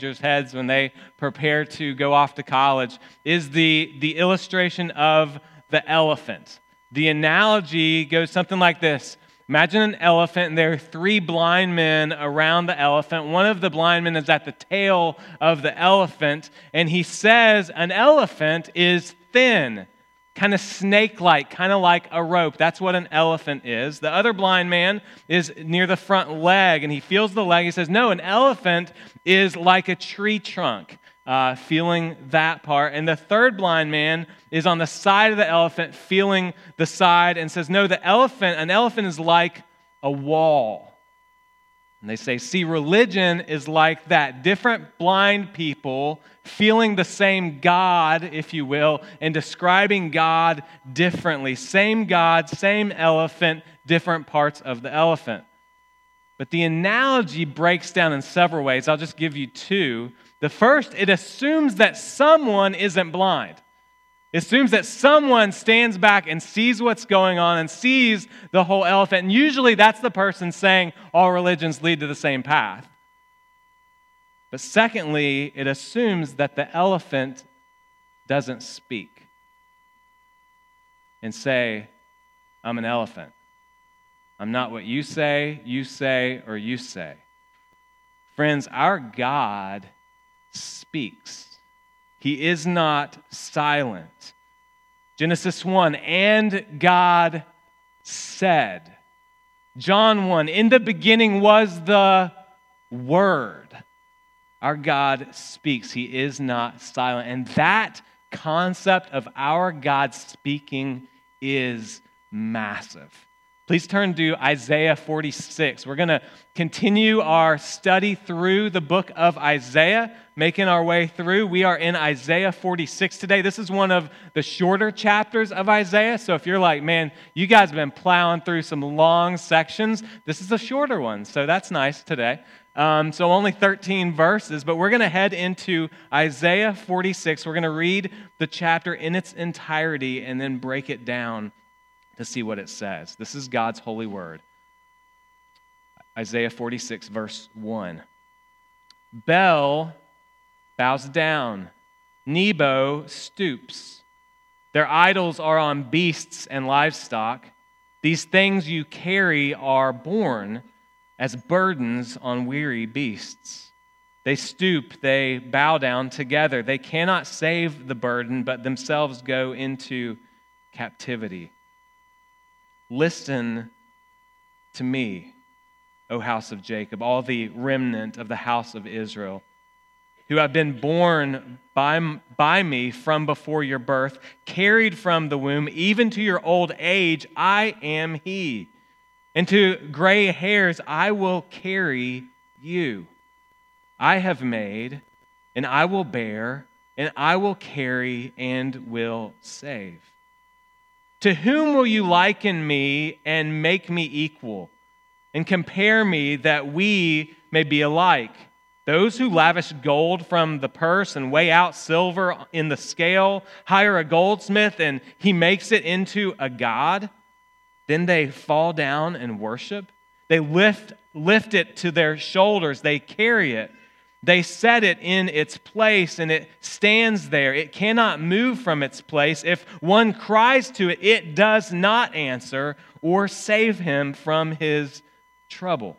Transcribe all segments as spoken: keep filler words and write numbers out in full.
heads when they prepare to go off to college is the, the illustration of the elephant. The analogy goes something like this. Imagine an elephant, and there are three blind men around the elephant. One of the blind men is at the tail of the elephant, and he says an elephant is thin, kind of snake-like, kind of like a rope. That's what an elephant is. The other blind man is near the front leg, and he feels the leg. He says, no, an elephant is like a tree trunk, uh, feeling that part. And the third blind man is on the side of the elephant, feeling the side, and says, no, the elephant, an elephant is like a wall. And they say, see, religion is like that. Different blind people feeling the same God, if you will, and describing God differently. Same God, same elephant, different parts of the elephant. But the analogy breaks down in several ways. I'll just give you two. The first, it assumes that someone isn't blind. It assumes that someone stands back and sees what's going on and sees the whole elephant. And usually that's the person saying all religions lead to the same path. But secondly, it assumes that the elephant doesn't speak and say, I'm an elephant. I'm not what you say, you say, or you say. Friends, our God speaks. He is not silent. Genesis one, and God said. John one, in the beginning was the Word. Our God speaks. He is not silent. And that concept of our God speaking is massive. Please turn to Isaiah forty-six. We're going to continue our study through the book of Isaiah, making our way through. We are in Isaiah forty-six today. This is one of the shorter chapters of Isaiah. So if you're like, man, you guys have been plowing through some long sections, this is a shorter one. So that's nice today. Um, so only thirteen verses, but we're going to head into Isaiah forty-six. We're going to read the chapter in its entirety and then break it down to see what it says. This is God's holy word. Isaiah forty-six, verse one. Bel bows down. Nebo stoops. Their idols are on beasts and livestock. These things you carry are borne as burdens on weary beasts. They stoop, they bow down together. They cannot save the burden, but themselves go into captivity. Listen to me, O house of Jacob, all the remnant of the house of Israel, who have been born by, by me from before your birth, carried from the womb, even to your old age, I am he. And to gray hairs I will carry you. I have made, and I will bear, and I will carry, and will save. To whom will you liken me and make me equal, and compare me that we may be alike? Those who lavish gold from the purse and weigh out silver in the scale, hire a goldsmith and he makes it into a god. Then they fall down and worship. They lift, lift it to their shoulders. They carry it. They set it in its place and it stands there. It cannot move from its place. If one cries to it, it does not answer or save him from his trouble.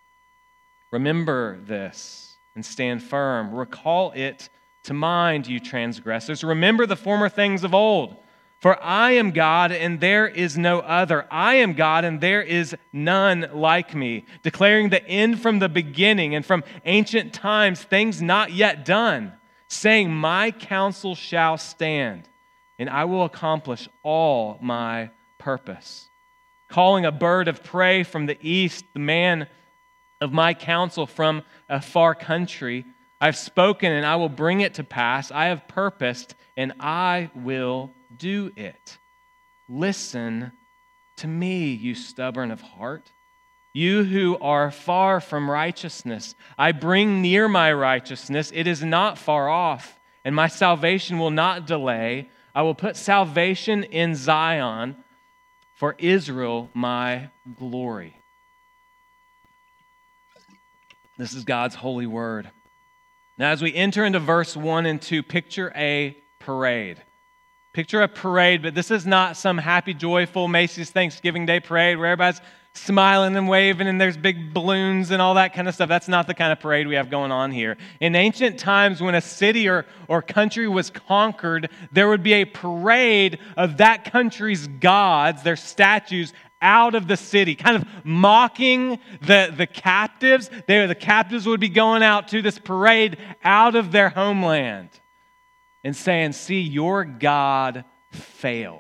Remember this and stand firm. Recall it to mind, you transgressors. Remember the former things of old. For I am God, and there is no other. I am God, and there is none like me, declaring the end from the beginning and from ancient times, things not yet done, saying, my counsel shall stand, and I will accomplish all my purpose. Calling a bird of prey from the east, the man of my counsel from a far country, I have spoken, and I will bring it to pass. I have purposed, and I will do it. Listen to me, you stubborn of heart, you who are far from righteousness. I bring near my righteousness. It is not far off, and my salvation will not delay. I will put salvation in Zion, for Israel my glory. This is God's holy word. Now, as we enter into verse one and two, picture a parade. Picture a parade, but this is not some happy, joyful Macy's Thanksgiving Day parade where everybody's smiling and waving and there's big balloons and all that kind of stuff. That's not the kind of parade we have going on here. In ancient times, when a city or, or country was conquered, there would be a parade of that country's gods, their statues, out of the city, kind of mocking the, the captives. They, the captives would be going out to this parade out of their homeland and saying, see, your God failed.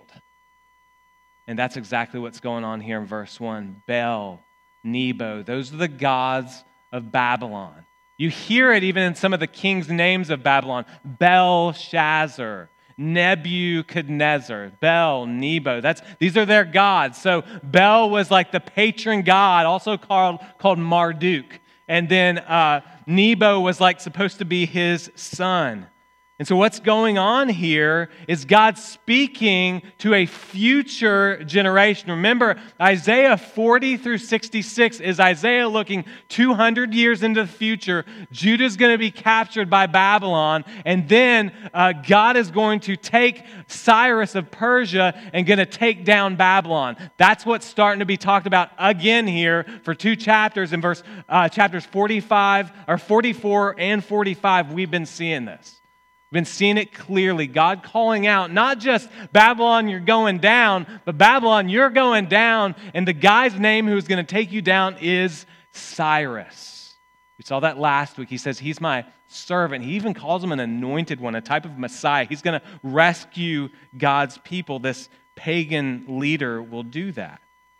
And that's exactly what's going on here in verse one. Bel, Nebo, those are the gods of Babylon. You hear it even in some of the king's names of Babylon. Belshazzar, Nebuchadnezzar, Bel, Nebo. That's, these are their gods. So Bel was like the patron god, also called, called Marduk. And then uh, Nebo was like supposed to be his son. And so what's going on here is God speaking to a future generation. Remember, Isaiah forty through sixty-six is Isaiah looking two hundred years into the future. Judah's going to be captured by Babylon, and then uh, God is going to take Cyrus of Persia and going to take down Babylon. That's what's starting to be talked about again here for two chapters. In verse uh, chapters forty-five or forty-four and forty-five, we've been seeing this. We've been seeing it clearly. God calling out, not just Babylon, you're going down, but Babylon, you're going down, and the guy's name who's going to take you down is Cyrus. We saw that last week. He says, he's my servant. He even calls him an anointed one, a type of Messiah. He's going to rescue God's people. This pagan leader will do that.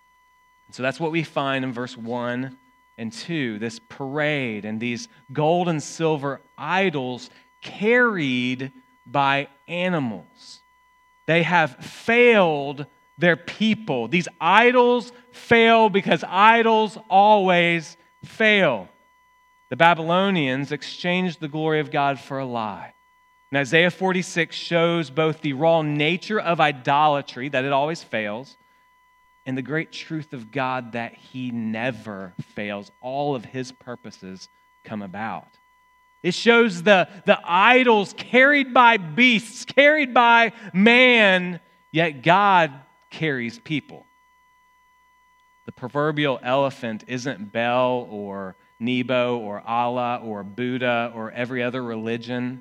So that's what we find in verse one and two, this parade and these gold and silver idols carried by animals. They have failed their people. These idols fail because idols always fail. The Babylonians exchanged the glory of God for a lie. And Isaiah forty-six shows both the raw nature of idolatry, that it always fails, and the great truth of God that He never fails. All of His purposes come about. It shows the, the idols carried by beasts, carried by man, yet God carries people. The proverbial elephant isn't Bel or Nebo or Allah or Buddha or every other religion.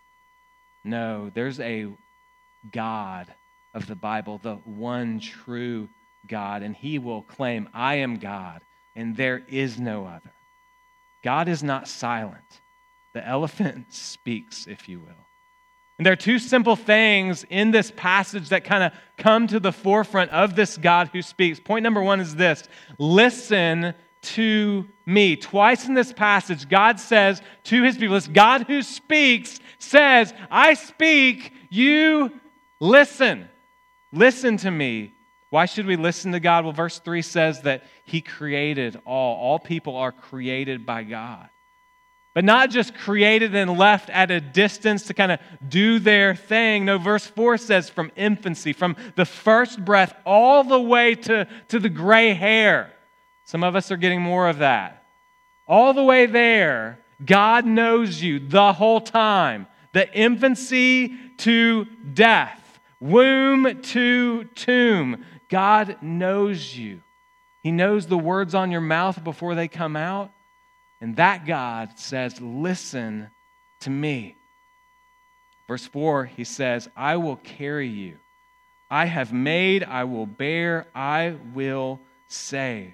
No, there's a God of the Bible, the one true God, and He will claim, I am God, and there is no other. God is not silent. The elephant speaks, if you will. And there are two simple things in this passage that kind of come to the forefront of this God who speaks. Point number one is this: listen to me. Twice in this passage, God says to His people, this God who speaks says, I speak, you listen. Listen to me. Why should we listen to God? Well, verse three says that He created all. All people are created by God. But not just created and left at a distance to kind of do their thing. No, verse four says from infancy, from the first breath all the way to, to the gray hair. Some of us are getting more of that. All the way there, God knows you the whole time. The infancy to death, womb to tomb. God knows you. He knows the words on your mouth before they come out. And that God says, listen to me. Verse four, He says, I will carry you. I have made, I will bear, I will save.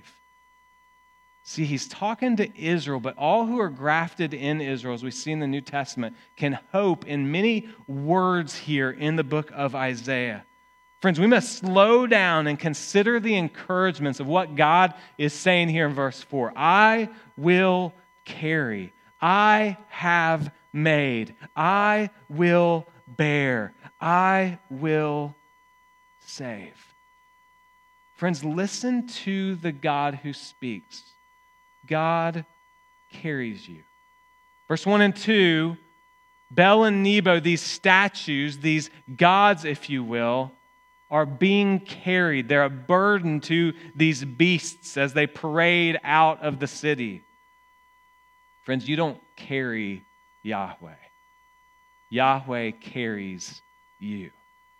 See, He's talking to Israel, but all who are grafted in Israel, as we see in the New Testament, can hope in many words here in the book of Isaiah. Friends, we must slow down and consider the encouragements of what God is saying here in verse four. I will carry. I have made. I will bear. I will save. Friends, listen to the God who speaks. God carries you. Verse one and two, Bel and Nebo, these statues, these gods, if you will, are being carried. They're a burden to these beasts as they parade out of the city. Friends, you don't carry Yahweh. Yahweh carries you.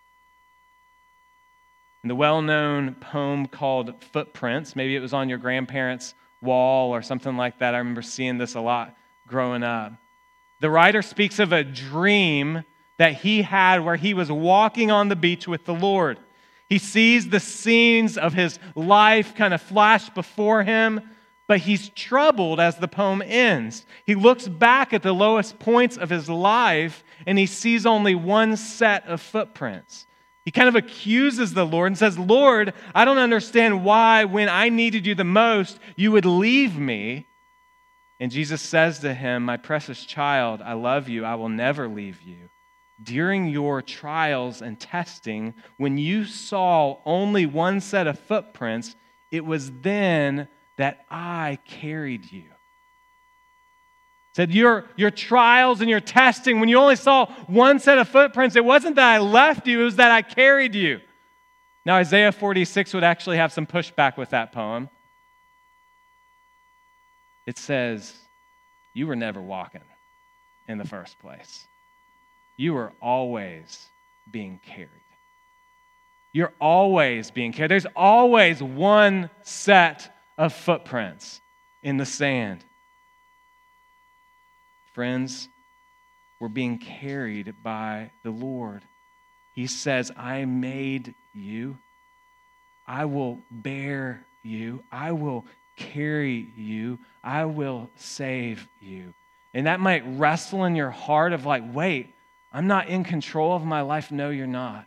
In the well-known poem called Footprints, maybe it was on your grandparents' wall or something like that. I remember seeing this a lot growing up. The writer speaks of a dream that he had where he was walking on the beach with the Lord. He sees the scenes of his life kind of flash before him, but he's troubled as the poem ends. He looks back at the lowest points of his life and he sees only one set of footprints. He kind of accuses the Lord and says, Lord, I don't understand why when I needed you the most, you would leave me. And Jesus says to him, my precious child, I love you. I will never leave you. During your trials and testing, when you saw only one set of footprints, it was then that I carried you. Said your, your trials and your testing, when you only saw one set of footprints, it wasn't that I left you, it was that I carried you. Now, Isaiah forty-six would actually have some pushback with that poem. It says, you were never walking in the first place. You were always being carried. You're always being carried. There's always one set of footprints in the sand. Friends, we're being carried by the Lord. He says, I made you. I will bear you. I will carry you. I will save you. And that might wrestle in your heart of like, wait, I'm not in control of my life. No, you're not.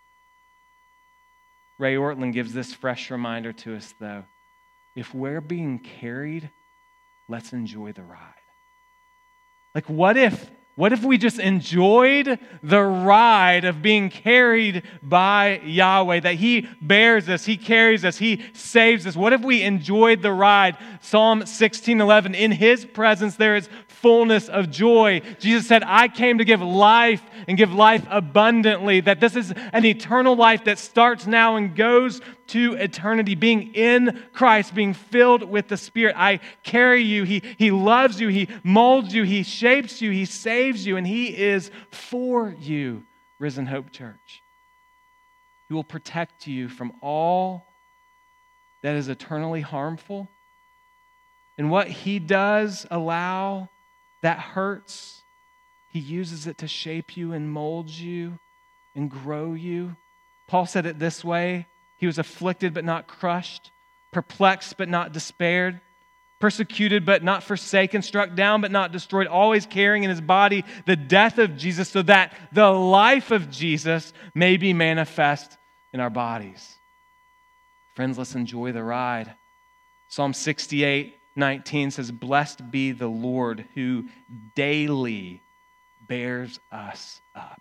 Ray Ortlund gives this fresh reminder to us, though. If we're being carried, let's enjoy the ride. Like, what if, what if we just enjoyed the ride of being carried by Yahweh, that He bears us, He carries us, He saves us? What if we enjoyed the ride? Psalm sixteen eleven, in His presence there is fullness of joy. Jesus said, I came to give life and give life abundantly, that this is an eternal life that starts now and goes to eternity, being in Christ, being filled with the Spirit. I carry you. He, he loves you. He molds you. He shapes you. He saves you. And He is for you, Risen Hope Church. He will protect you from all that is eternally harmful. And what He does allow that hurts, He uses it to shape you and mold you and grow you. Paul said it this way. He was afflicted but not crushed, perplexed but not despaired, persecuted but not forsaken, struck down but not destroyed, always carrying in His body the death of Jesus so that the life of Jesus may be manifest in our bodies. Friends, let's enjoy the ride. Psalm sixty-eight nineteen says, blessed be the Lord who daily bears us up.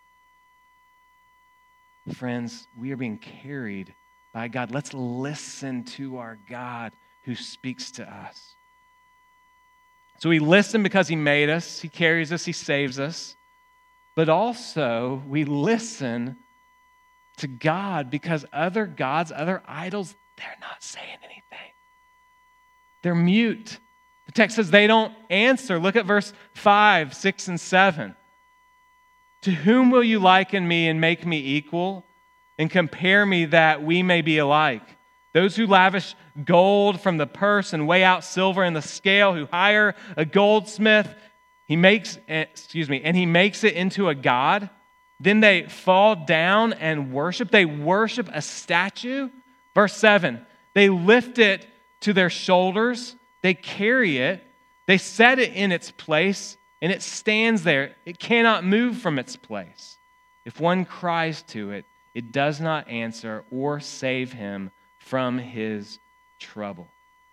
Friends, we are being carried by God. Let's listen to our God who speaks to us. So we listen because He made us, He carries us, He saves us. But also we listen to God because other gods, other idols, they're not saying anything. They're mute. The text says they don't answer. Look at verse five, six, and seven. To whom will you liken me and make me equal and compare me that we may be alike? Those who lavish gold from the purse and weigh out silver in the scale, who hire a goldsmith, he makes, excuse me, and he makes it into a god. Then they fall down and worship. They worship a statue. Verse seven, they lift it to their shoulders. They carry it. They set it in its place. And it stands there. It cannot move from its place. If one cries to it, it does not answer or save him from his trouble.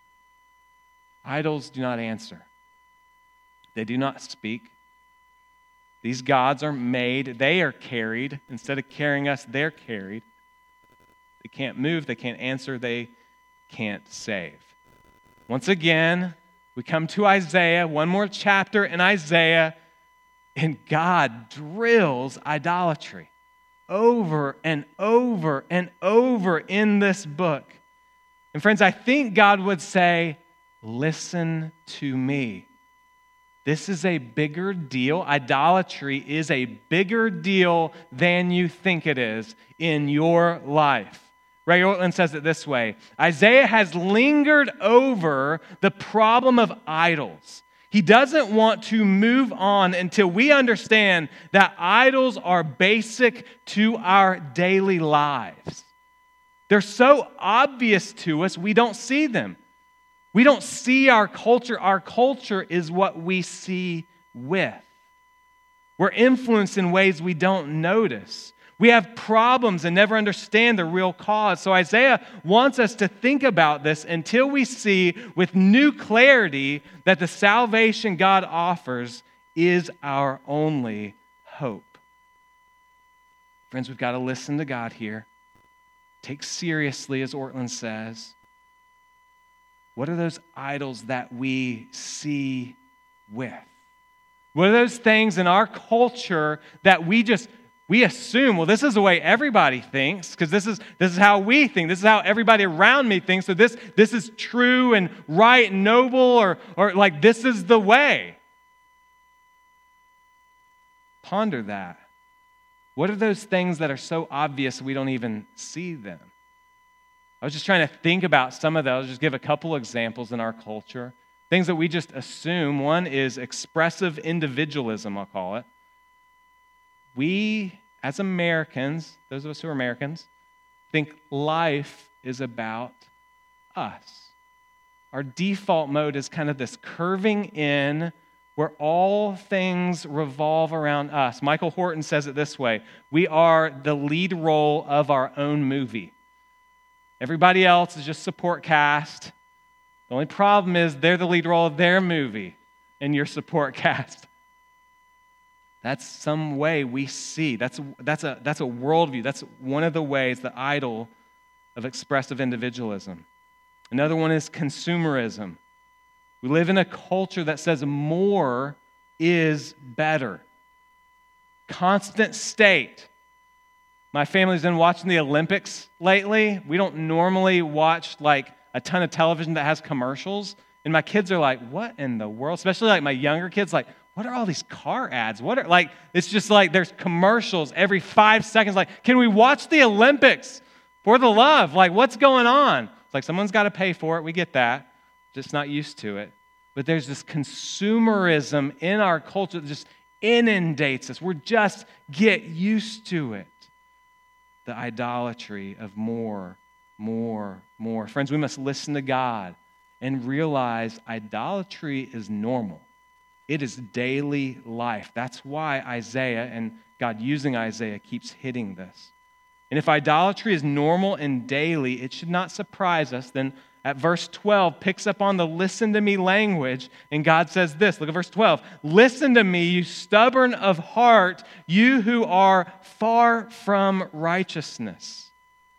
Idols do not answer. They do not speak. These gods are made. They are carried. Instead of carrying us, they're carried. They can't move. They can't answer. They can't save. Once again, we come to Isaiah, one more chapter in Isaiah, and God drills idolatry over and over and over in this book. And friends, I think God would say, listen to me. This is a bigger deal. Idolatry is a bigger deal than you think it is in your life. Ray Ortlund says it this way: Isaiah has lingered over the problem of idols. He doesn't want to move on until we understand that idols are basic to our daily lives. They're so obvious to us, we don't see them. We don't see our culture. Our culture is what we see with. We're influenced in ways we don't notice. We have problems and never understand the real cause. So Isaiah wants us to think about this until we see with new clarity that the salvation God offers is our only hope. Friends, we've got to listen to God here. Take seriously, as Ortlund says. What are those idols that we see with? What are those things in our culture that we just, we assume, well, this is the way everybody thinks, because this is this is how we think. This is how everybody around me thinks. So this, this is true and right and noble, or, or like this is the way. Ponder that. What are those things that are so obvious we don't even see them? I was just trying to think about some of those, just give a couple examples in our culture. Things that we just assume. One is expressive individualism, I'll call it. We, as Americans, those of us who are Americans, think life is about us. Our default mode is kind of this curving in where all things revolve around us. Michael Horton says it this way: we are the lead role of our own movie. Everybody else is just support cast. The only problem is they're the lead role of their movie and your support cast. That's some way we see. That's, that's, a, that's a worldview. That's one of the ways, the idol of expressive individualism. Another one is consumerism. We live in a culture that says more is better. Constant state. My family's been watching the Olympics lately. We don't normally watch like a ton of television that has commercials. And my kids are like, what in the world? Especially like my younger kids, like, what are all these car ads? What are, like, it's just like there's commercials every five seconds. Like, can we watch the Olympics for the love? Like, what's going on? It's like someone's got to pay for it. We get that. Just not used to it. But there's this consumerism in our culture that just inundates us. We're just get used to it. The idolatry of more, more, more. Friends, we must listen to God and realize idolatry is normal. It is daily life. That's why Isaiah, and God using Isaiah, keeps hitting this. And if idolatry is normal and daily, it should not surprise us. Then at verse twelve, picks up on the listen to me language, and God says this. Look at verse twelve. Listen to me, you stubborn of heart, you who are far from righteousness.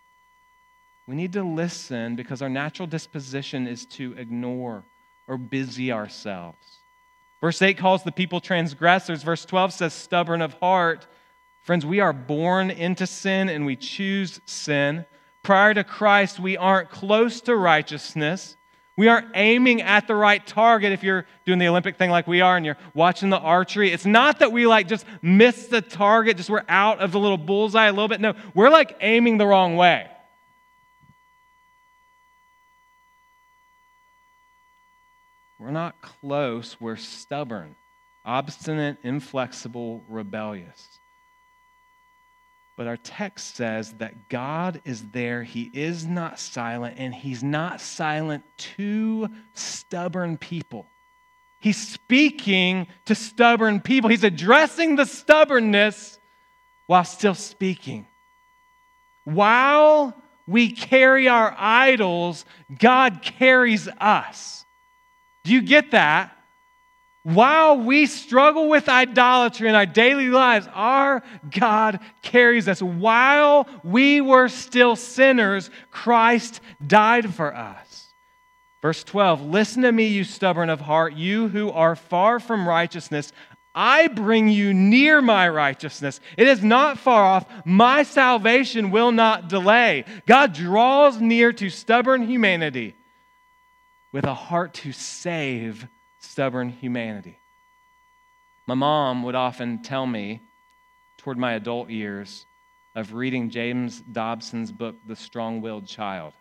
We need to listen because our natural disposition is to ignore or busy ourselves. Verse eight calls the people transgressors. Verse twelve says stubborn of heart. Friends, we are born into sin and we choose sin. Prior to Christ, we aren't close to righteousness. We aren't aiming at the right target. If you're doing the Olympic thing like we are and you're watching the archery, it's not that we like just miss the target, just we're out of the little bullseye a little bit. No, we're like aiming the wrong way. We're not close, we're stubborn, obstinate, inflexible, rebellious. But our text says that God is there, He is not silent, and He's not silent to stubborn people. He's speaking to stubborn people. He's addressing the stubbornness while still speaking. While we carry our idols, God carries us. Do you get that? While we struggle with idolatry in our daily lives, our God carries us. While we were still sinners, Christ died for us. Verse twelve, listen to me, you stubborn of heart, you who are far from righteousness. I bring you near my righteousness. It is not far off. My salvation will not delay. God draws near to stubborn humanity with a heart to save stubborn humanity. My mom would often tell me, toward my adult years, of reading James Dobson's book, The Strong-Willed Child,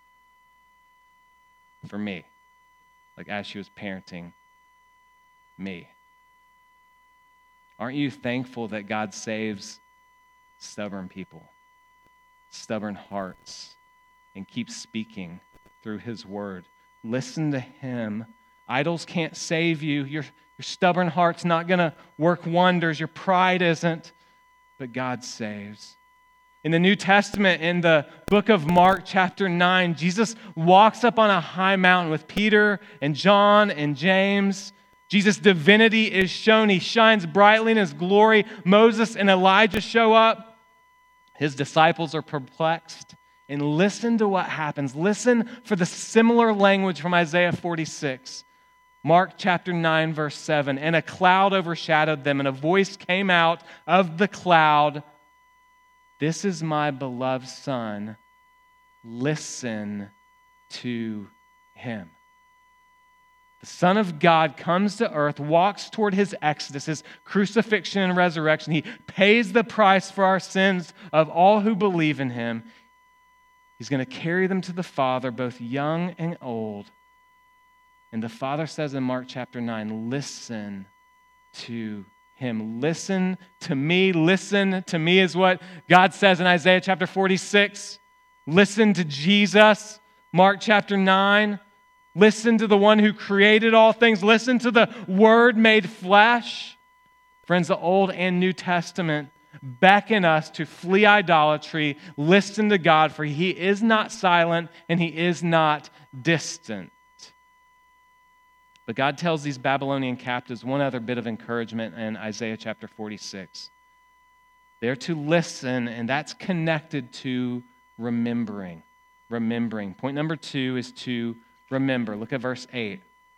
for me, like as she was parenting me. Aren't you thankful that God saves stubborn people, stubborn hearts, and keeps speaking through his word? Listen to him. Idols can't save you. Your, your stubborn heart's not going to work wonders. Your pride isn't, but God saves. In the New Testament, in the book of Mark, chapter nine, Jesus walks up on a high mountain with Peter and John and James. Jesus' divinity is shown. He shines brightly in his glory. Moses and Elijah show up. His disciples are perplexed. And listen to what happens. Listen for the similar language from Isaiah forty-six. Mark chapter nine, verse seven. And a cloud overshadowed them, and a voice came out of the cloud. This is my beloved Son. Listen to him. The Son of God comes to earth, walks toward his exodus, his crucifixion and resurrection. He pays the price for our sins of all who believe in him. He's going to carry them to the Father, both young and old. And the Father says in Mark chapter nine, listen to him. Listen to me. Listen to me is what God says in Isaiah chapter forty-six. Listen to Jesus. Mark chapter nine. Listen to the one who created all things. Listen to the Word made flesh. Friends, the Old and New Testament beckon us to flee idolatry. Listen to God, for he is not silent and he is not distant. But God tells these Babylonian captives one other bit of encouragement in Isaiah chapter forty-six. They're to listen, and that's connected to remembering. Remembering. Point number two is to remember. Look at verse eight.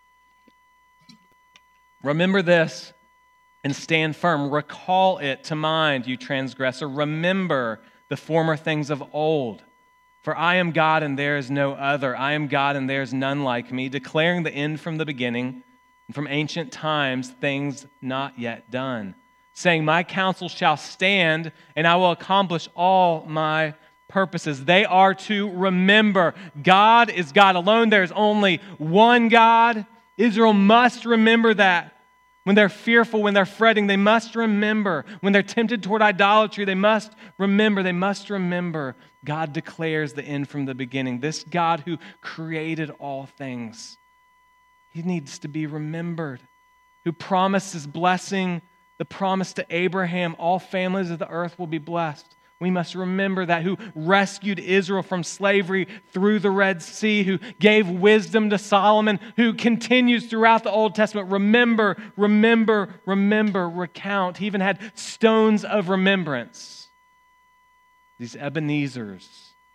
Remember this and stand firm. Recall it to mind, you transgressor. Remember the former things of old. For I am God and there is no other. I am God and there is none like me, declaring the end from the beginning, and from ancient times things not yet done, saying, my counsel shall stand, and I will accomplish all my purposes. They are to remember. God is God alone. There is only one God. Israel must remember that. When they're fearful, when they're fretting, they must remember. When they're tempted toward idolatry, they must remember. They must remember. God declares the end from the beginning. This God who created all things, he needs to be remembered. Who promises blessing, the promise to Abraham, all families of the earth will be blessed. We must remember that, who rescued Israel from slavery through the Red Sea, who gave wisdom to Solomon, who continues throughout the Old Testament. Remember, remember, remember, recount. He even had stones of remembrance. These Ebenezers.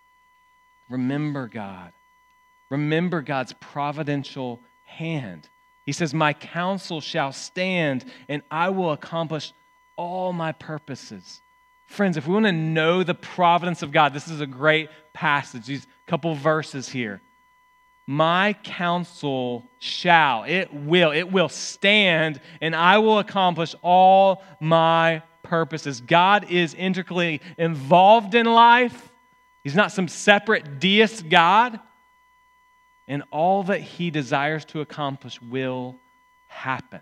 Remember God. Remember God's providential hand. He says, my counsel shall stand, and I will accomplish all my purposes. Friends, if we want to know the providence of God, this is a great passage, these couple verses here. My counsel shall, it will, it will stand, and I will accomplish all my purposes. God is intricately involved in life. He's not some separate deist God. And all that he desires to accomplish will happen.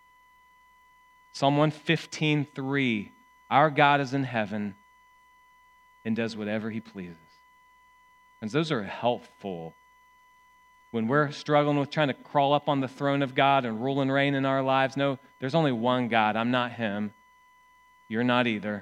Psalm one fifteen, three. Our God is in heaven and does whatever he pleases. And those are helpful. When we're struggling with trying to crawl up on the throne of God and rule and reign in our lives, no, there's only one God. I'm not him. You're not either.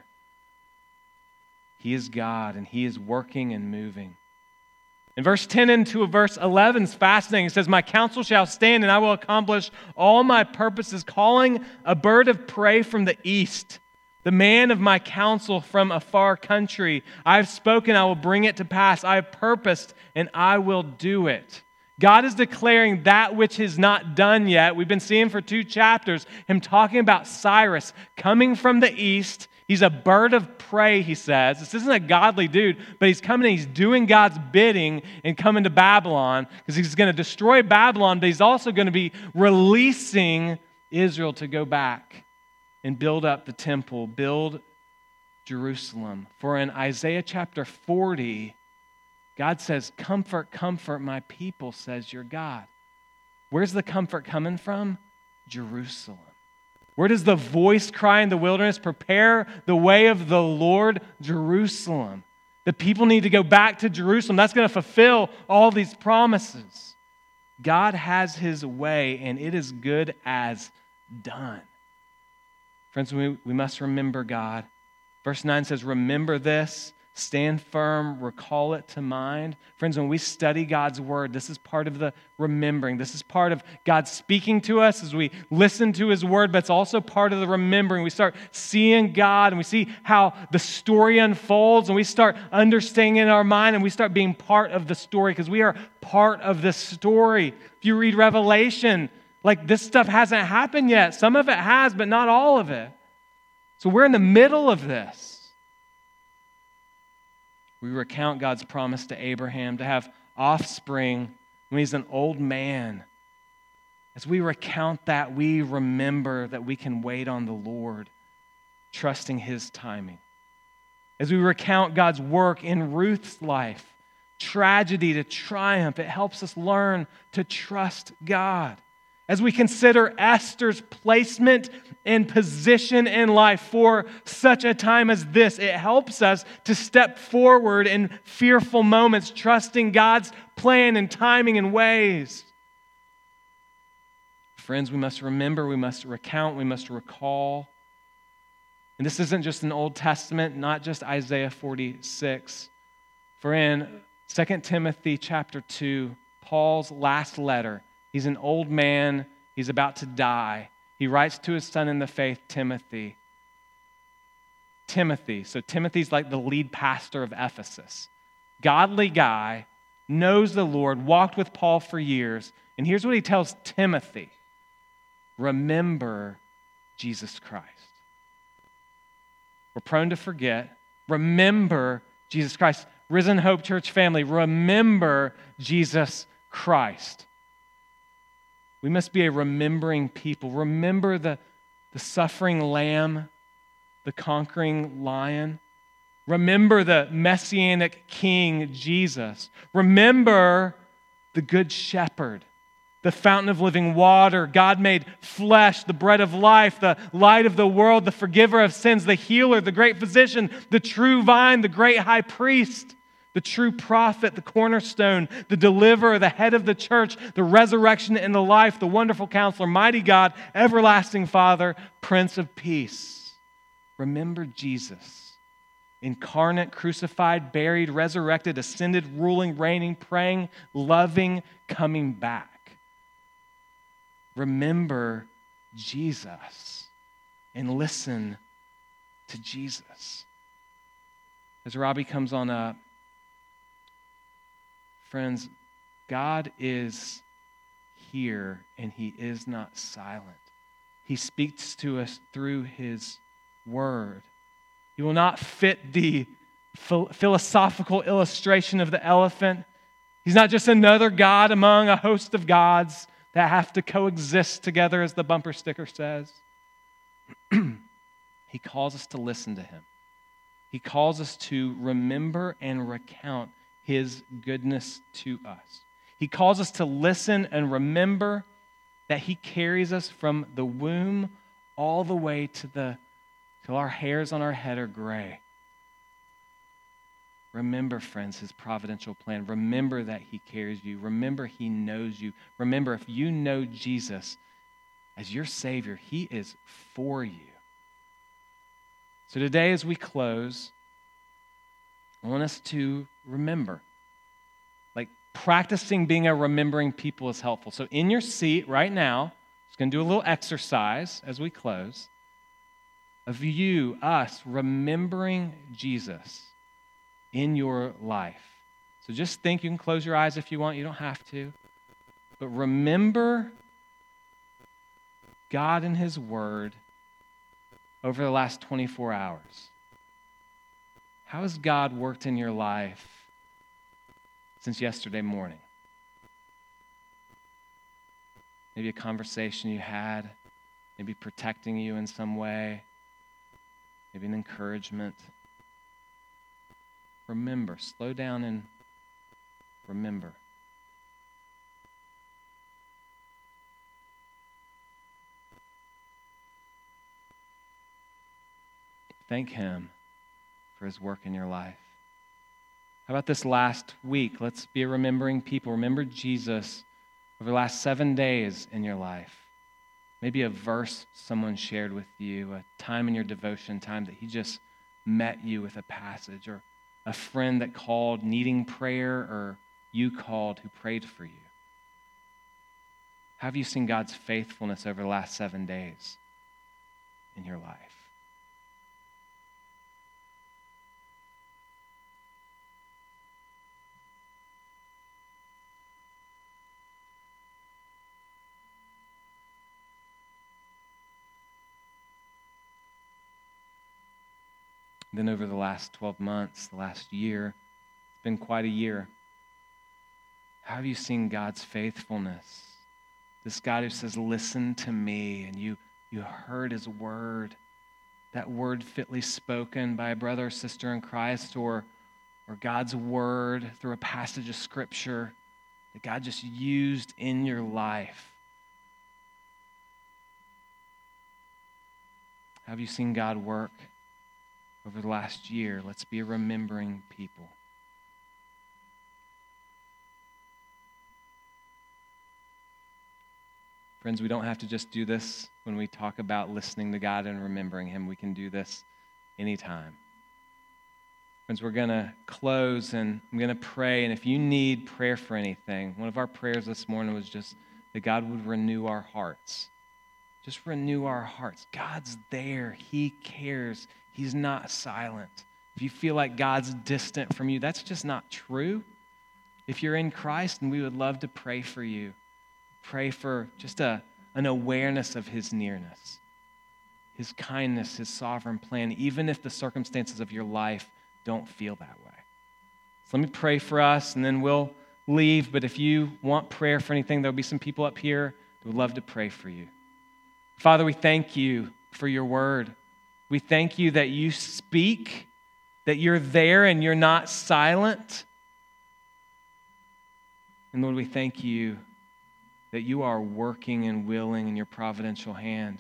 He is God, and he is working and moving. In verse ten into verse eleven is fascinating. It says, my counsel shall stand, and I will accomplish all my purposes, calling a bird of prey from the east, the man of my counsel from a far country. I have spoken, I will bring it to pass. I have purposed, and I will do it. God is declaring that which is not done yet. We've been seeing for two chapters him talking about Cyrus coming from the east. He's a bird of prey, he says. This isn't a godly dude, but he's coming and he's doing God's bidding and coming to Babylon because he's going to destroy Babylon, but he's also going to be releasing Israel to go back. and build up the temple, build Jerusalem. For in Isaiah chapter forty, God says, comfort, comfort my people, says your God. Where's the comfort coming from? Jerusalem. Where does the voice cry in the wilderness? Prepare the way of the Lord, Jerusalem. The people need to go back to Jerusalem. That's going to fulfill all these promises. God has his way, and it is good as done. Friends, we, we must remember God. Verse nine says, remember this, stand firm, recall it to mind. Friends, when we study God's word, this is part of the remembering. This is part of God speaking to us as we listen to his word, but it's also part of the remembering. We start seeing God and we see how the story unfolds, and we start understanding in our mind, and we start being part of the story because we are part of this story. If you read Revelation, like this stuff hasn't happened yet. Some of it has, but not all of it. So we're in the middle of this. We recount God's promise to Abraham to have offspring when he's an old man. As we recount that, we remember that we can wait on the Lord, trusting his timing. As we recount God's work in Ruth's life, tragedy to triumph, it helps us learn to trust God. As we consider Esther's placement and position in life for such a time as this, it helps us to step forward in fearful moments, trusting God's plan and timing and ways. Friends, we must remember, we must recount, we must recall. And this isn't just an Old Testament, not just Isaiah forty-six. For in Second Timothy chapter two, Paul's last letter, he's an old man. He's about to die. He writes to his son in the faith, Timothy. Timothy. So Timothy's like the lead pastor of Ephesus. Godly guy, knows the Lord, walked with Paul for years. And here's what he tells Timothy. Remember Jesus Christ. We're prone to forget. Remember Jesus Christ. Risen Hope Church family, remember Jesus Christ. We must be a remembering people. Remember the, the suffering lamb, the conquering lion. Remember the messianic king, Jesus. Remember the good shepherd, the fountain of living water, God made flesh, the bread of life, the light of the world, the forgiver of sins, the healer, the great physician, the true vine, the great high priest, the true prophet, the cornerstone, the deliverer, the head of the church, the resurrection and the life, the wonderful counselor, mighty God, everlasting Father, Prince of Peace. Remember Jesus, incarnate, crucified, buried, resurrected, ascended, ruling, reigning, praying, loving, coming back. Remember Jesus and listen to Jesus. As Robbie comes on up, friends, God is here and he is not silent. He speaks to us through his word. He will not fit the philosophical illustration of the elephant. He's not just another God among a host of gods that have to coexist together, as the bumper sticker says. He calls us to listen to him. He calls us to remember and recount his goodness to us. He calls us to listen and remember that he carries us from the womb all the way to the till our hairs on our head are gray. Remember, friends, his providential plan. Remember that he carries you. Remember he knows you. Remember, if you know Jesus as your Savior, he is for you. So today as we close, I want us to remember. Like practicing being a remembering people is helpful. So in your seat right now, just going to do a little exercise as we close of you, us, remembering Jesus in your life. So just think, you can close your eyes if you want, you don't have to. But remember God and his word over the last twenty-four hours. How has God worked in your life since yesterday morning? Maybe a conversation you had, maybe protecting you in some way, maybe an encouragement. Remember, slow down and remember. Thank him for his work in your life. How about this last week? Let's be a remembering people. Remember Jesus over the last seven days in your life. Maybe a verse someone shared with you, a time in your devotion time that he just met you with a passage, or a friend that called needing prayer, or you called who prayed for you. How have you seen God's faithfulness over the last seven days in your life? Then over the last twelve months, the last year, it's been quite a year. How have you seen God's faithfulness? This God who says, listen to me, and you, you heard his word, that word fitly spoken by a brother or sister in Christ, or, or God's word through a passage of Scripture that God just used in your life. How have you seen God work over the last year? Let's be a remembering people. Friends, we don't have to just do this when we talk about listening to God and remembering him. We can do this anytime. Friends, we're going to close and I'm going to pray. And if you need prayer for anything, one of our prayers this morning was just that God would renew our hearts. Just renew our hearts. God's there. He cares. He's not silent. If you feel like God's distant from you, that's just not true. If you're in Christ, and we would love to pray for you. Pray for just a, an awareness of his nearness, his kindness, his sovereign plan, even if the circumstances of your life don't feel that way. So let me pray for us, and then we'll leave. But if you want prayer for anything, there'll be some people up here who would love to pray for you. Father, we thank you for your word. We thank you that you speak, that you're there and you're not silent. And Lord, we thank you that you are working and willing in your providential hand.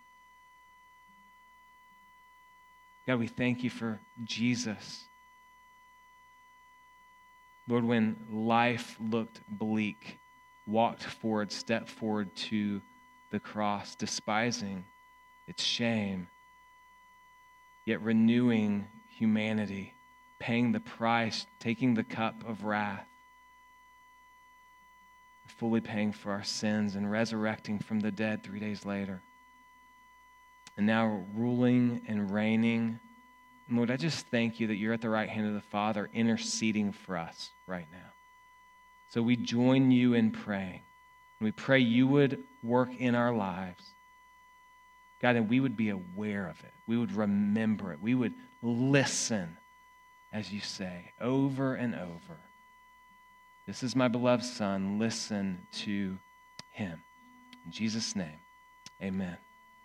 God, we thank you for Jesus. Lord, when life looked bleak, walked forward, stepped forward to the cross, despising its shame, yet renewing humanity, paying the price, taking the cup of wrath, fully paying for our sins and resurrecting from the dead three days later. And now ruling and reigning. And Lord, I just thank you that you're at the right hand of the Father interceding for us right now. So we join you in praying. And we pray you would work in our lives. God, and we would be aware of it. We would remember it. We would listen, as you say, over and over. This is my beloved Son. Listen to him. In Jesus' name, amen.